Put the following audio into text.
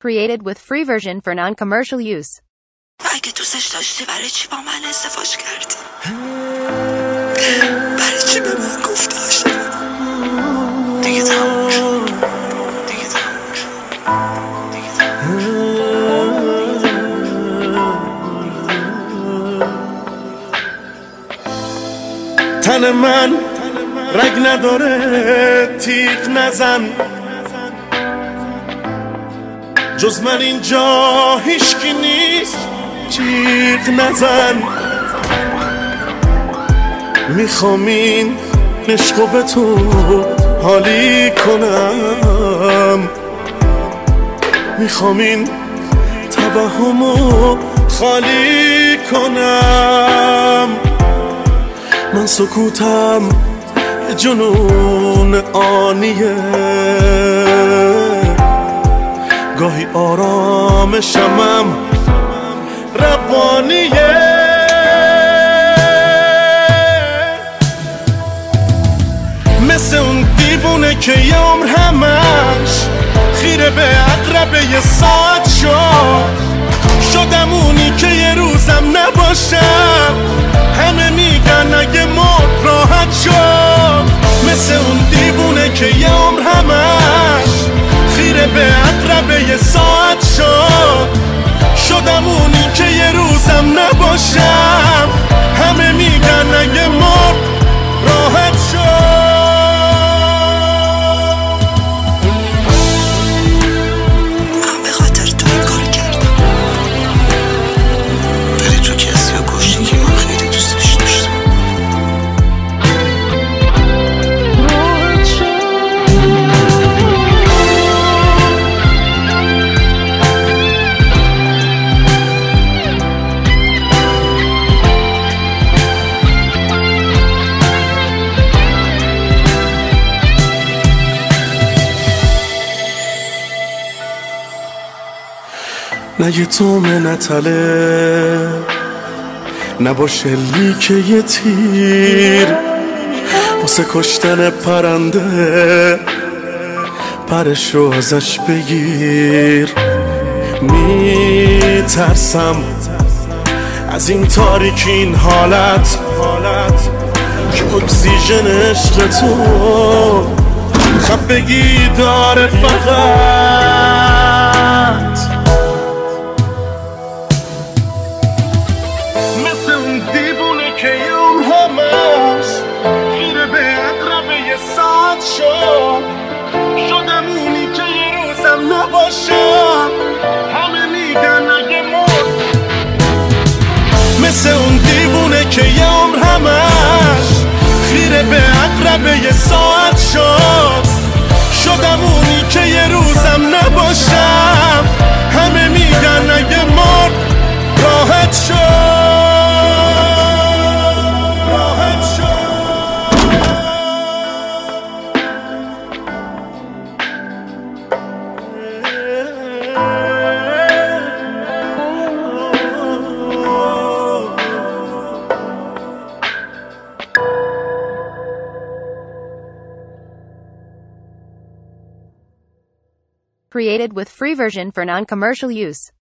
Created with free version for non-commercial use. اگه دوستش داشتی برای چی با من ازدواج کردی؟ برای چی به من گفتی عاشقم؟ دیگه تموم شد. تن من رگ نداره، تیغ نزن، جز من اینجا هیچکی نیست، جیغ نزن. میخوام این عشقو به تو حالی کنم، میخوام این توهمو خالی کنم. من سکوتم یه جنون آنیه، گاهی آرامشمم روانیه. مثل اون دیوونه که یه عمر همش خیره به عقربه یه ساعت شدم اونی که یه روزم نباشم. همه میگن اگه مرد راحت شد. مثل اون دیوونه که یه عمر همش خیره به عقربه یه ساعت شدم اونی که یه روزم نباشم. همه میگن اگه مرد راحت شد. من به خاطر تو این کار کردم، ولی تو کسی رو کشتی که من خیلی دوستش داشتم. نه یه تومه نتله، نباشه لیک یه تیر واسه کشتن پرنده، پرشو ازش بگیر. میترسم از این تاریکی، این حالت که اکسیژن عشق تو خفگی داره فقط. مثل اون دیوونه که یوم همش خیره به عقربه یه ساعت شدم اونی که یه روزم نباشم. همه میگن اگه مرد. مثل اون دیوونه که یه عمر همش خیره به عقربه یه ساعت شدم اونی که یه روزم نباشم. همه میگن اگه مرد راحت شد. Created with free version for non-commercial use.